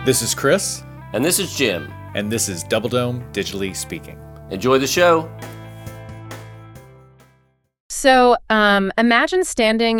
This is Chris. And this is Jim. And this is Double Dome Digitally Speaking. Enjoy the show. So imagine standing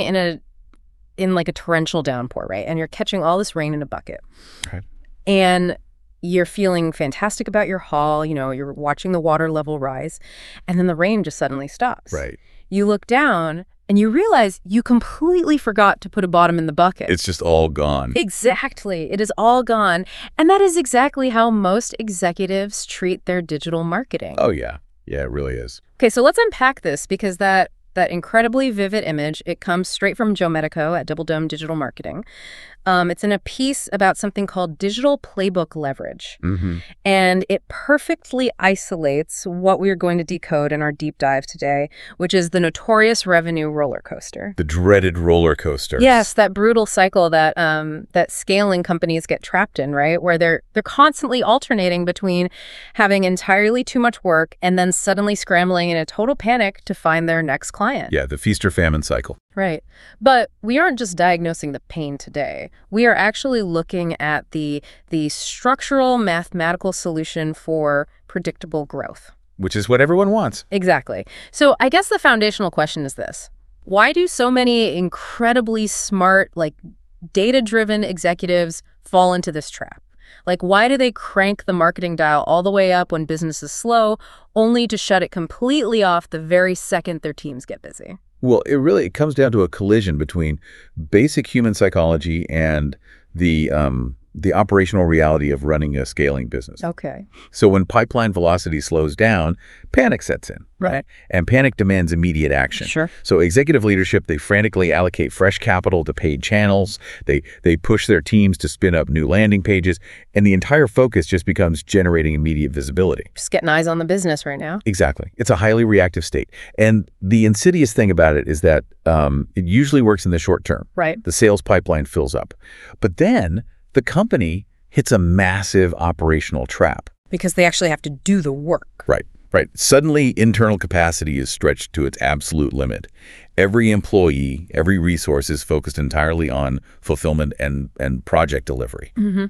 in like a torrential downpour, right? And you're catching all this rain in a bucket. Okay. And you're feeling fantastic about your haul. You know, you're watching the water level rise. And then the rain just suddenly stops. Right. You look down and you realize you completely forgot to put a bottom in the bucket. It's just all gone. Exactly. It is all gone. And that is exactly how most executives treat their digital marketing. Oh, yeah. Yeah, it really is. Okay, so let's unpack this because that incredibly vivid image, it comes straight from Joe Medico at Double Dome Digital Marketing. It's in a piece about something called digital playbook leverage. Mm-hmm. And it perfectly isolates what we're going to decode in our deep dive today, which is the notorious revenue roller coaster. The dreaded roller coaster. Yes, that brutal cycle that scaling companies get trapped in, right? Where they're constantly alternating between having entirely too much work and then suddenly scrambling in a total panic to find their next client. Yeah, the feast or famine cycle. Right. But we aren't just diagnosing the pain today. We are actually looking at the structural mathematical solution for predictable growth. Which is what everyone wants. Exactly. So I guess the foundational question is this. Why do so many incredibly smart, data-driven executives fall into this trap? Why do they crank the marketing dial all the way up when business is slow, only to shut it completely off the very second their teams get busy? Well, it comes down to a collision between basic human psychology and the operational reality of running a scaling business. Okay. So when pipeline velocity slows down, panic sets in. Right. And panic demands immediate action. Sure. So executive leadership, they frantically allocate fresh capital to paid channels. They push their teams to spin up new landing pages. And the entire focus just becomes generating immediate visibility. Just getting eyes on the business right now. Exactly. It's a highly reactive state. And the insidious thing about it is that it usually works in the short term. Right. The sales pipeline fills up. But then the company hits a massive operational trap. Because they actually have to do the work. Right. Suddenly, internal capacity is stretched to its absolute limit. Every employee, every resource is focused entirely on fulfillment and project delivery. Mm-hmm.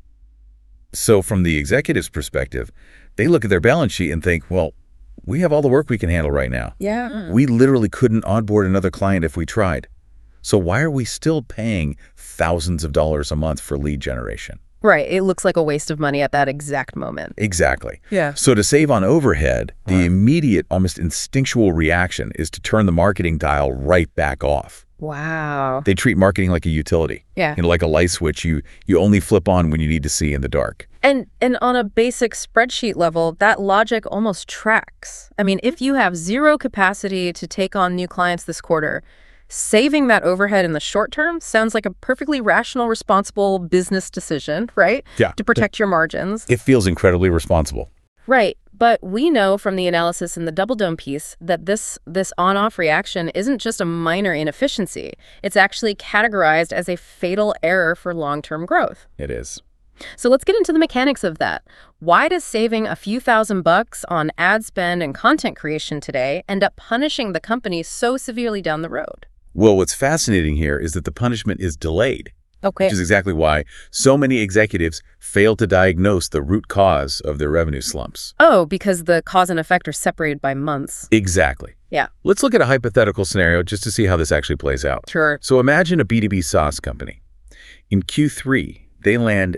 So from the executive's perspective, they look at their balance sheet and think, well, we have all the work we can handle right now. Yeah. We literally couldn't onboard another client if we tried. So why are we still paying thousands of dollars a month for lead generation? Right. It looks like a waste of money at that exact moment. Exactly. Yeah. So to save on overhead, the immediate, almost instinctual reaction is to turn the marketing dial right back off. Wow. They treat marketing like a utility. Yeah. Like a light switch you only flip on when you need to see in the dark. And on a basic spreadsheet level, that logic almost tracks. I mean, if you have zero capacity to take on new clients this quarter, saving that overhead in the short term sounds like a perfectly rational, responsible business decision, right? Yeah. To protect your margins. It feels incredibly responsible. Right. But we know from the analysis in the Double Dome piece that this on-off reaction isn't just a minor inefficiency. It's actually categorized as a fatal error for long-term growth. It is. So let's get into the mechanics of that. Why does saving a few $1,000s on ad spend and content creation today end up punishing the company so severely down the road? Well, what's fascinating here is that the punishment is delayed. Okay. Which is exactly why so many executives fail to diagnose the root cause of their revenue slumps. Oh, because the cause and effect are separated by months. Exactly. Yeah. Let's look at a hypothetical scenario just to see how this actually plays out. Sure. So imagine a B2B SaaS company. In Q3, they land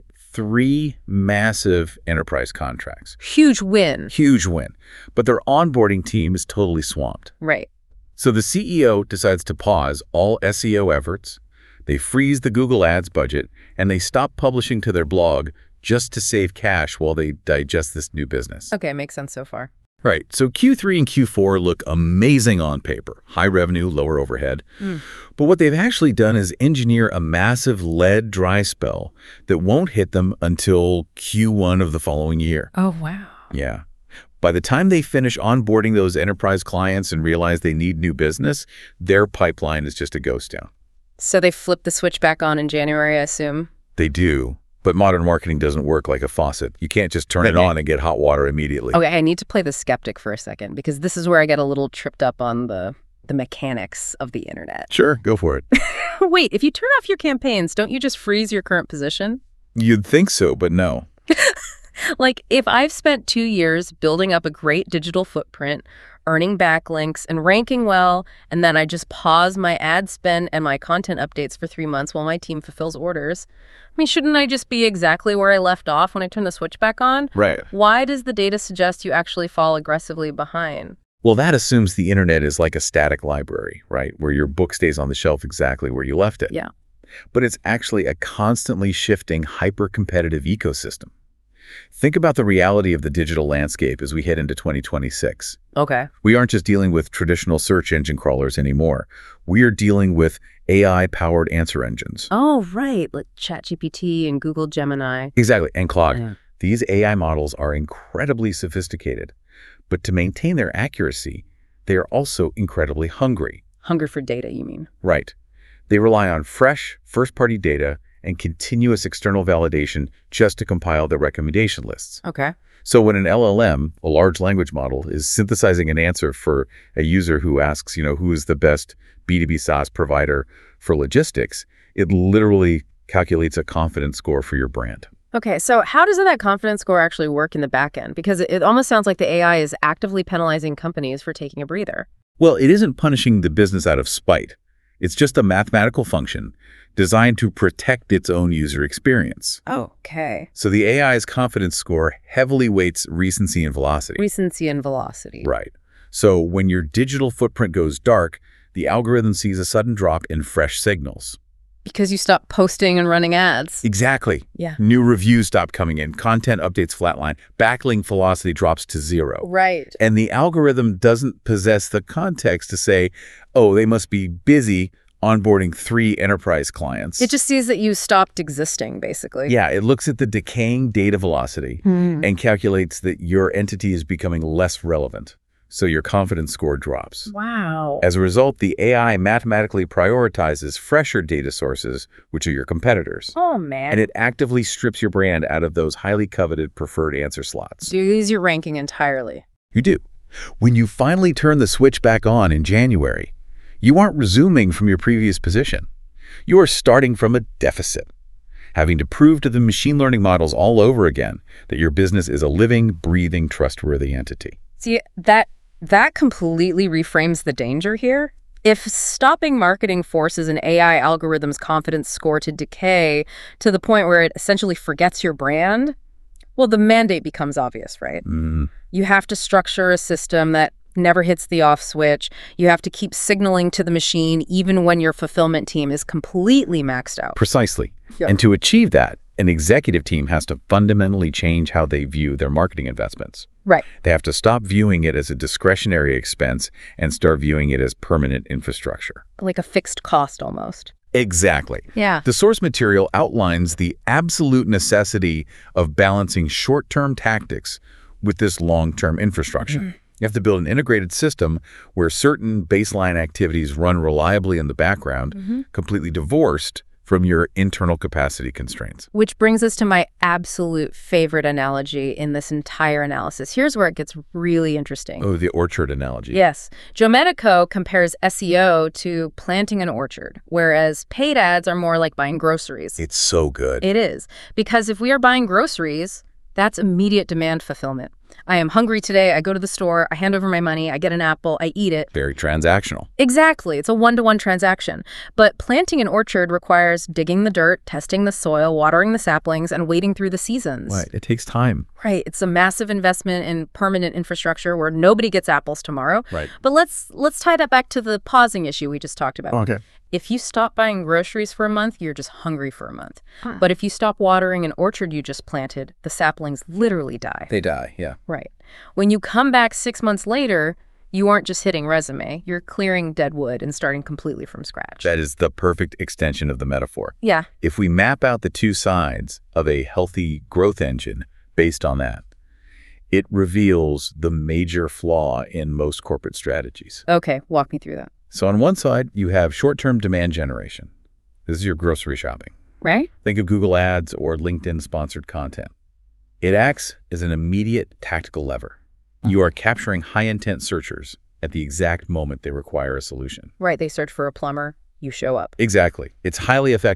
3 massive enterprise contracts. Huge win. Huge win. But their onboarding team is totally swamped. Right. So the CEO decides to pause all SEO efforts. They freeze the Google Ads budget, and they stop publishing to their blog just to save cash while they digest this new business. Okay, makes sense so far. Right. So Q3 and Q4 look amazing on paper. High revenue, lower overhead. But what they've actually done is engineer a massive lead dry spell that won't hit them until Q1 of the following year. Oh, wow. Yeah. By the time they finish onboarding those enterprise clients and realize they need new business, their pipeline is just a ghost town. So they flip the switch back on in January, I assume? They do. But modern marketing doesn't work like a faucet. You can't just turn it on and get hot water immediately. Okay, I need to play the skeptic for a second because this is where I get a little tripped up on the mechanics of the internet. Sure, go for it. Wait, if you turn off your campaigns, don't you just freeze your current position? You'd think so, but no. Like, if I've spent 2 years building up a great digital footprint, earning backlinks, and ranking well, and then I just pause my ad spend and my content updates for 3 months while my team fulfills orders, I mean, shouldn't I just be exactly where I left off when I turn the switch back on? Right. Why does the data suggest you actually fall aggressively behind? Well, that assumes the internet is like a static library, right? Where your book stays on the shelf exactly where you left it. Yeah. But it's actually a constantly shifting, hyper-competitive ecosystem. Think about the reality of the digital landscape as we head into 2026. Okay. We aren't just dealing with traditional search engine crawlers anymore. We are dealing with AI-powered answer engines. Oh, right. Like ChatGPT and Google Gemini. Exactly. And Claude. Yeah. These AI models are incredibly sophisticated. But to maintain their accuracy, they are also incredibly hungry. Hunger for data, you mean? Right. They rely on fresh, first-party data and continuous external validation just to compile their recommendation lists. Okay. So when an LLM, a large language model, is synthesizing an answer for a user who asks, who is the best B2B SaaS provider for logistics, it literally calculates a confidence score for your brand. Okay, so how does that confidence score actually work in the back end? Because it almost sounds like the AI is actively penalizing companies for taking a breather. Well, it isn't punishing the business out of spite. It's just a mathematical function designed to protect its own user experience. Oh, okay. So the AI's confidence score heavily weights recency and velocity. Recency and velocity. Right. So when your digital footprint goes dark, the algorithm sees a sudden drop in fresh signals. Because you stop posting and running ads. Exactly. Yeah. New reviews stop coming in, content updates flatline, backlink velocity drops to 0. Right. And the algorithm doesn't possess the context to say, oh, they must be busy onboarding 3 enterprise clients. It just sees that you stopped existing, basically. Yeah, it looks at the decaying data velocity and calculates that your entity is becoming less relevant. So your confidence score drops. Wow. As a result, the AI mathematically prioritizes fresher data sources, which are your competitors. Oh, man. And it actively strips your brand out of those highly coveted preferred answer slots. Do you use your ranking entirely? You do. When you finally turn the switch back on in January, you aren't resuming from your previous position. You are starting from a deficit, having to prove to the machine learning models all over again that your business is a living, breathing, trustworthy entity. See, that completely reframes the danger here. If stopping marketing forces an AI algorithm's confidence score to decay to the point where it essentially forgets your brand, well, the mandate becomes obvious, right? You have to structure a system that never hits the off switch. You have to keep signaling to the machine even when your fulfillment team is completely maxed out. Precisely. Yeah. And to achieve that, an executive team has to fundamentally change how they view their marketing investments. Right. They have to stop viewing it as a discretionary expense and start viewing it as permanent infrastructure. Like a fixed cost almost. Exactly. Yeah. The source material outlines the absolute necessity of balancing short-term tactics with this long-term infrastructure. You have to build an integrated system where certain baseline activities run reliably in the background, completely divorced from your internal capacity constraints. Which brings us to my absolute favorite analogy in this entire analysis. Here's where it gets really interesting. Oh, the orchard analogy. Yes. Joe Medico compares SEO to planting an orchard, whereas paid ads are more like buying groceries. It's so good. It is. Because if we are buying groceries, that's immediate demand fulfillment. I am hungry today. I go to the store. I hand over my money. I get an apple. I eat it. Very transactional. Exactly. It's a one-to-one transaction. But planting an orchard requires digging the dirt, testing the soil, watering the saplings, and waiting through the seasons. Right. It takes time. Right. It's a massive investment in permanent infrastructure where nobody gets apples tomorrow. Right. But let's tie that back to the pausing issue we just talked about. Okay. If you stop buying groceries for a month, you're just hungry for a month. But if you stop watering an orchard you just planted, the saplings literally die. They die, yeah. Right. When you come back 6 months later, you aren't just hitting resume. You're clearing dead wood and starting completely from scratch. That is the perfect extension of the metaphor. Yeah. If we map out the two sides of a healthy growth engine based on that, it reveals the major flaw in most corporate strategies. Okay, walk me through that. So on one side, you have short-term demand generation. This is your grocery shopping. Right? Think of Google Ads or LinkedIn sponsored content. It acts as an immediate tactical lever. You are capturing high-intent searchers at the exact moment they require a solution. Right, they search for a plumber, you show up. Exactly. It's highly effective.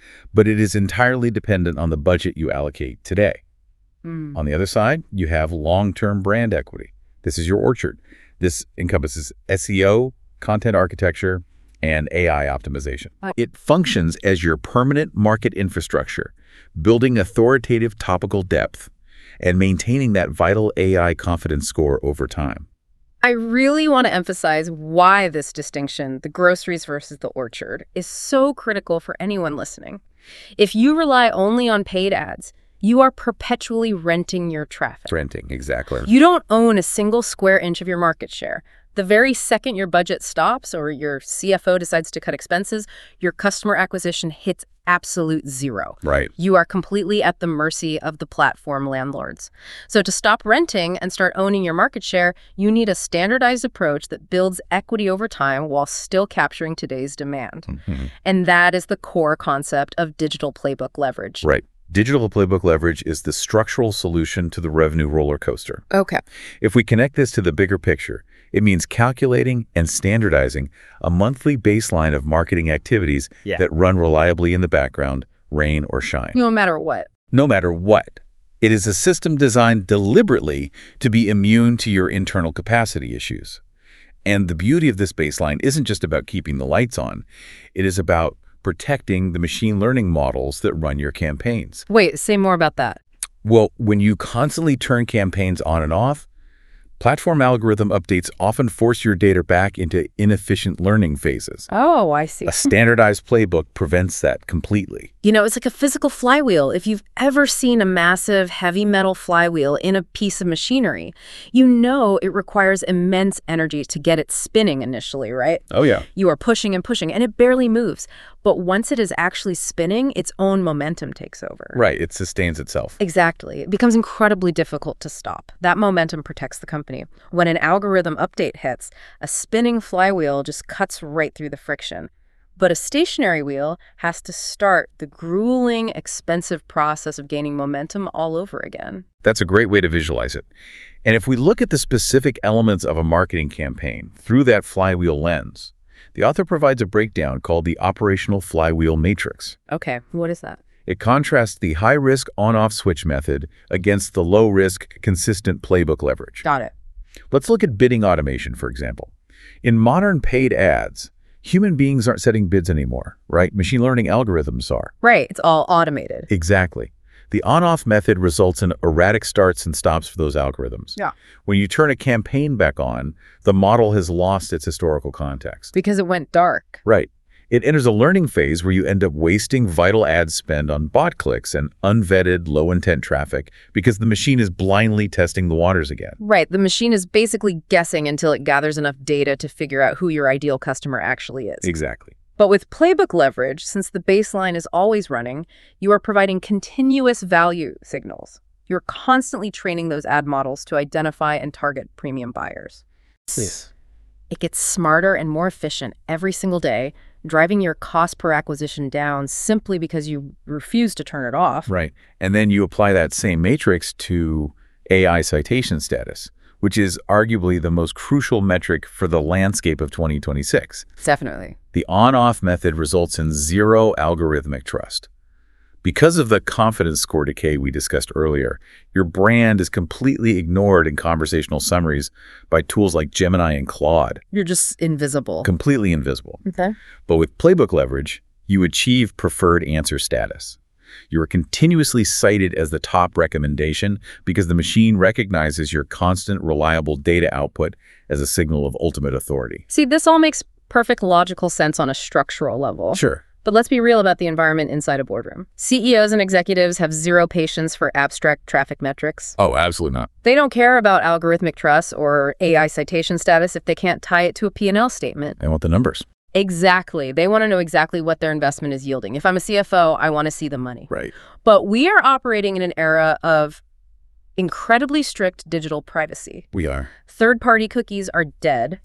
but it is entirely dependent on the budget you allocate today. Mm. On the other side, you have long-term brand equity. This is your orchard. This encompasses SEO, content architecture, and AI optimization. It functions as your permanent market infrastructure, building authoritative topical depth and maintaining that vital AI confidence score over time. I really want to emphasize why this distinction, the groceries versus the orchard, is so critical for anyone listening. If you rely only on paid ads, you are perpetually renting your traffic. Renting, exactly. You don't own a single square inch of your market share. The very second your budget stops or your CFO decides to cut expenses, your customer acquisition hits absolute zero. Right. You are completely at the mercy of the platform landlords. So to stop renting and start owning your market share, you need a standardized approach that builds equity over time while still capturing today's demand. Mm-hmm. And that is the core concept of digital playbook leverage. Right. Digital playbook leverage is the structural solution to the revenue roller coaster. Okay. If we connect this to the bigger picture, it means calculating and standardizing a monthly baseline of marketing activities that run reliably in the background, rain or shine. No matter what. No matter what. It is a system designed deliberately to be immune to your internal capacity issues. And the beauty of this baseline isn't just about keeping the lights on. It is about protecting the machine learning models that run your campaigns. Wait, say more about that. Well, when you constantly turn campaigns on and off, platform algorithm updates often force your data back into inefficient learning phases. Oh, I see. A standardized playbook prevents that completely. You know, it's like a physical flywheel. If you've ever seen a massive heavy metal flywheel in a piece of machinery, you know it requires immense energy to get it spinning initially, right? Oh, yeah. You are pushing and pushing, and it barely moves. But once it is actually spinning, its own momentum takes over. Right. It sustains itself. Exactly. It becomes incredibly difficult to stop. That momentum protects the company. When an algorithm update hits, a spinning flywheel just cuts right through the friction. But a stationary wheel has to start the grueling, expensive process of gaining momentum all over again. That's a great way to visualize it. And if we look at the specific elements of a marketing campaign through that flywheel lens, the author provides a breakdown called the operational flywheel matrix. Okay, what is that? It contrasts the high-risk on-off switch method against the low-risk consistent playbook leverage. Got it. Let's look at bidding automation, for example. In modern paid ads, human beings aren't setting bids anymore, right? Machine learning algorithms are. Right, it's all automated. Exactly. The on-off method results in erratic starts and stops for those algorithms. Yeah. When you turn a campaign back on, the model has lost its historical context. Because it went dark. Right. It enters a learning phase where you end up wasting vital ad spend on bot clicks and unvetted, low-intent traffic because the machine is blindly testing the waters again. Right, the machine is basically guessing until it gathers enough data to figure out who your ideal customer actually is. Exactly. But with playbook leverage, since the baseline is always running, you are providing continuous value signals. You're constantly training those ad models to identify and target premium buyers. Please. It gets smarter and more efficient every single day, driving your cost per acquisition down simply because you refuse to turn it off. Right. And then you apply that same matrix to AI citation status, which is arguably the most crucial metric for the landscape of 2026. Definitely. The on-off method results in zero algorithmic trust. Because of the confidence score decay we discussed earlier, your brand is completely ignored in conversational summaries by tools like Gemini and Claude. You're just invisible. Completely invisible. Okay. But with playbook leverage, you achieve preferred answer status. You are continuously cited as the top recommendation because the machine recognizes your constant, reliable data output as a signal of ultimate authority. See, this all makes perfect logical sense on a structural level. Sure. But let's be real about the environment inside a boardroom. CEOs and executives have zero patience for abstract traffic metrics. Oh, absolutely not. They don't care about algorithmic trust or AI citation status if they can't tie it to a P&L statement. They want the numbers. Exactly. They want to know exactly what their investment is yielding. If I'm a CFO, I want to see the money. Right. But we are operating in an era of incredibly strict digital privacy. We are. Third-party cookies are dead.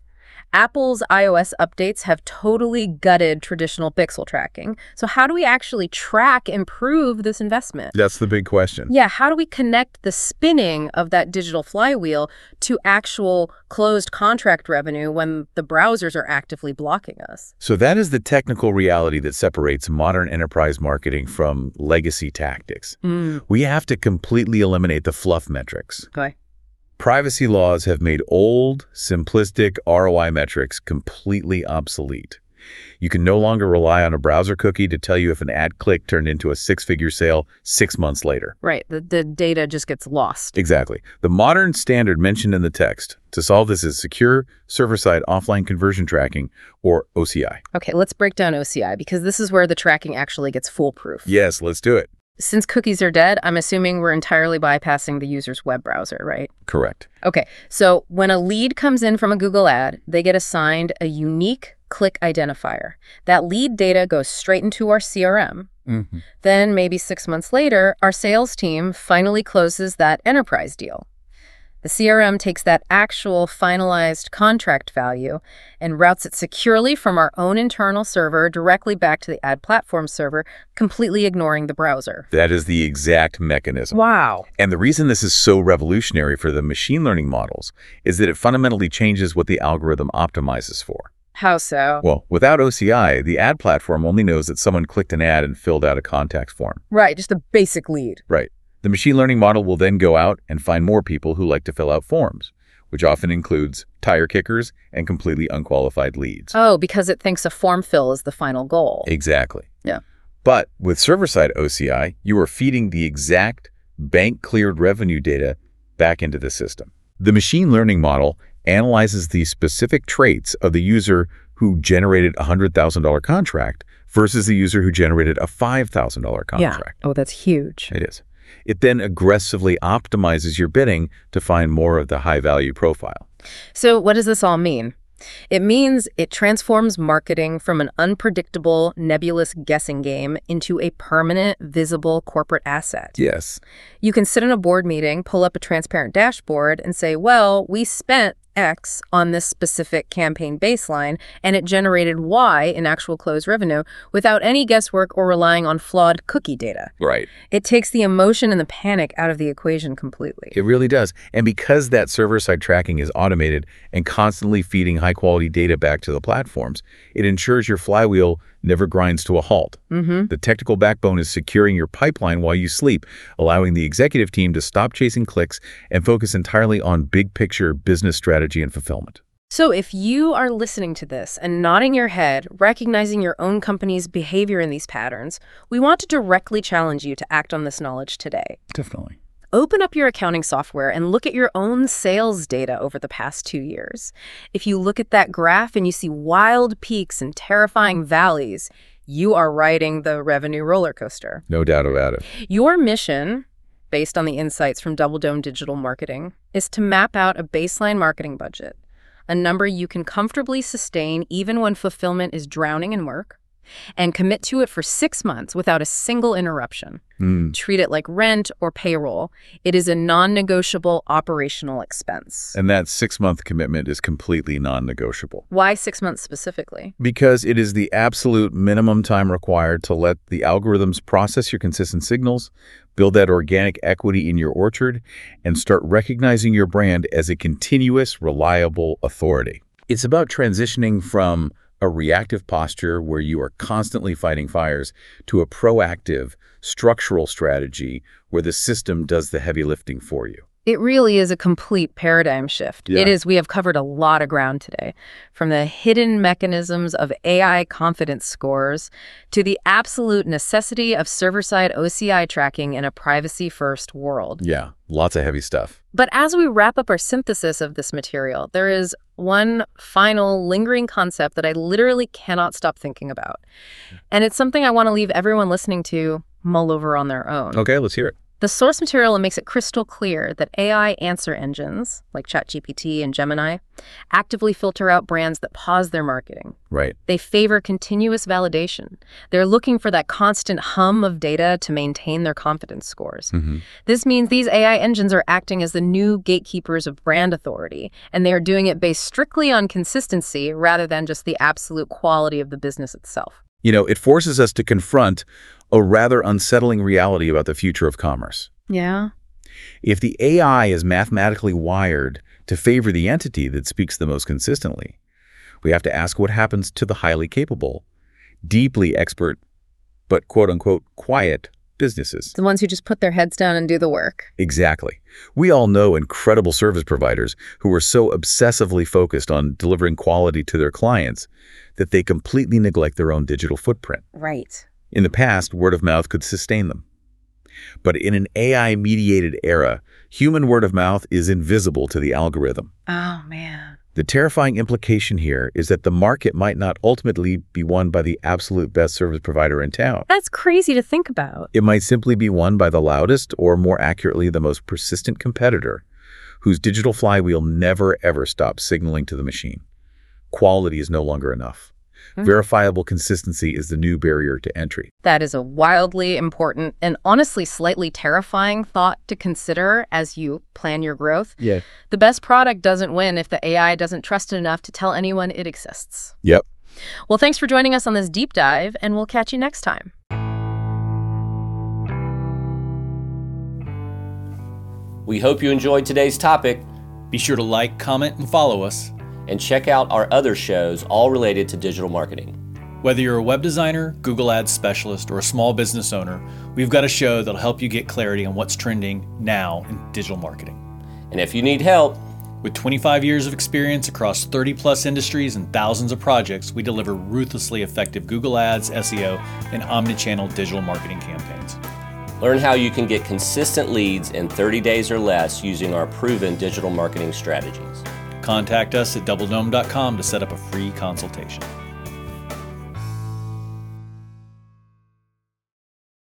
Apple's iOS updates have totally gutted traditional pixel tracking. So how do we actually track and prove this investment? That's the big question. Yeah, how do we connect the spinning of that digital flywheel to actual closed contract revenue when the browsers are actively blocking us? So that is the technical reality that separates modern enterprise marketing from legacy tactics. We have to completely eliminate the fluff metrics. Okay. Privacy laws have made old, simplistic ROI metrics completely obsolete. You can no longer rely on a browser cookie to tell you if an ad click turned into a six-figure sale 6 months later. Right. The data just gets lost. Exactly. The modern standard mentioned in the text to solve this is Secure Server-Side Offline Conversion Tracking, or OCI. Okay, let's break down OCI because this is where the tracking actually gets foolproof. Yes, let's do it. Since cookies are dead, I'm assuming we're entirely bypassing the user's web browser, right? Correct. Okay, so when a lead comes in from a Google ad, they get assigned a unique click identifier. That lead data goes straight into our CRM. Then maybe 6 months later, our sales team finally closes that enterprise deal. The CRM takes that actual finalized contract value and routes it securely from our own internal server directly back to the ad platform server, completely ignoring the browser. That is the exact mechanism. Wow. And the reason this is so revolutionary for the machine learning models is that it fundamentally changes what the algorithm optimizes for. How so? Well, without OCI, the ad platform only knows that someone clicked an ad and filled out a contact form. Right, just a basic lead. Right. The machine learning model will then go out and find more people who like to fill out forms, which often includes tire kickers and completely unqualified leads. Oh, because it thinks a form fill is the final goal. Exactly. Yeah. But with server-side OCI, you are feeding the exact bank-cleared revenue data back into the system. The machine learning model analyzes the specific traits of the user who generated a $100,000 contract versus the user who generated a $5,000 contract. Yeah. Oh, that's huge. It is. It then aggressively optimizes your bidding to find more of the high-value profile. So what does this all mean? It means it transforms marketing from an unpredictable, nebulous guessing game into a permanent, visible corporate asset. Yes. You can sit in a board meeting, pull up a transparent dashboard, and say, well, we spent X on this specific campaign baseline, and it generated Y in actual closed revenue without any guesswork or relying on flawed cookie data. Right. It takes the emotion and the panic out of the equation completely. It really does. And because that server-side tracking is automated and constantly feeding high-quality data back to the platforms, it ensures your flywheel never grinds to a halt. The technical backbone is securing your pipeline while you sleep, allowing the executive team to stop chasing clicks and focus entirely on big-picture business strategy and fulfillment. So if you are listening to this and nodding your head, recognizing your own company's behavior in these patterns, we want to directly challenge you to act on this knowledge today. Definitely. Open up your accounting software and look at your own sales data over the past 2 years. If you look at that graph and you see wild peaks and terrifying valleys, you are riding the revenue roller coaster. No doubt about it. Your mission, based on the insights from Double Dome Digital Marketing, is to map out a baseline marketing budget, a number you can comfortably sustain even when fulfillment is drowning in work, and commit to it for 6 months without a single interruption. Treat it like rent or payroll. It is a non-negotiable operational expense. And that 6-month commitment is completely non-negotiable. Why 6 months specifically? Because it is the absolute minimum time required to let the algorithms process your consistent signals, build that organic equity in your orchard, and start recognizing your brand as a continuous, reliable authority. It's about transitioning from a reactive posture where you are constantly fighting fires to a proactive, structural strategy where the system does the heavy lifting for you. It really is a complete paradigm shift. Yeah. It is. We have covered a lot of ground today, from the hidden mechanisms of AI confidence scores to the absolute necessity of server-side OCI tracking in a privacy-first world. Yeah, lots of heavy stuff. But as we wrap up our synthesis of this material, there is one final lingering concept that I literally cannot stop thinking about. And it's something I want to leave everyone listening to mull over on their own. Okay, let's hear it. The source material makes it crystal clear that AI answer engines, like ChatGPT and Gemini, actively filter out brands that pause their marketing. Right. They favor continuous validation. They're looking for that constant hum of data to maintain their confidence scores. This means these AI engines are acting as the new gatekeepers of brand authority, and they are doing it based strictly on consistency rather than just the absolute quality of the business itself. It forces us to confront a rather unsettling reality about the future of commerce. Yeah. If the AI is mathematically wired to favor the entity that speaks the most consistently, we have to ask what happens to the highly capable, deeply expert, but quote-unquote quiet businesses. The ones who just put their heads down and do the work. Exactly. We all know incredible service providers who are so obsessively focused on delivering quality to their clients that they completely neglect their own digital footprint. Right. In the past, word of mouth could sustain them. But in an AI-mediated era, human word of mouth is invisible to the algorithm. Oh, man. The terrifying implication here is that the market might not ultimately be won by the absolute best service provider in town. That's crazy to think about. It might simply be won by the loudest, or more accurately, the most persistent competitor, whose digital flywheel never ever stops signaling to the machine. Quality is no longer enough. Verifiable consistency is the new barrier to entry. That is a wildly important and honestly slightly terrifying thought to consider as you plan your growth. Yeah. The best product doesn't win if the AI doesn't trust it enough to tell anyone it exists. Yep. Well, thanks for joining us on this deep dive, and we'll catch you next time. We hope you enjoyed today's topic, Be sure to like, comment, and follow us. and check out our other shows all related to digital marketing. Whether you're a web designer, Google Ads specialist, or a small business owner, we've got a show that'll help you get clarity on what's trending now in digital marketing. And if you need help, With 25 years of experience across 30-plus industries and thousands of projects, we deliver ruthlessly effective Google Ads, SEO, and omnichannel digital marketing campaigns. learn how you can get consistent leads in 30 days or less using our proven digital marketing strategies. Contact us at doubledome.com to set up a free consultation.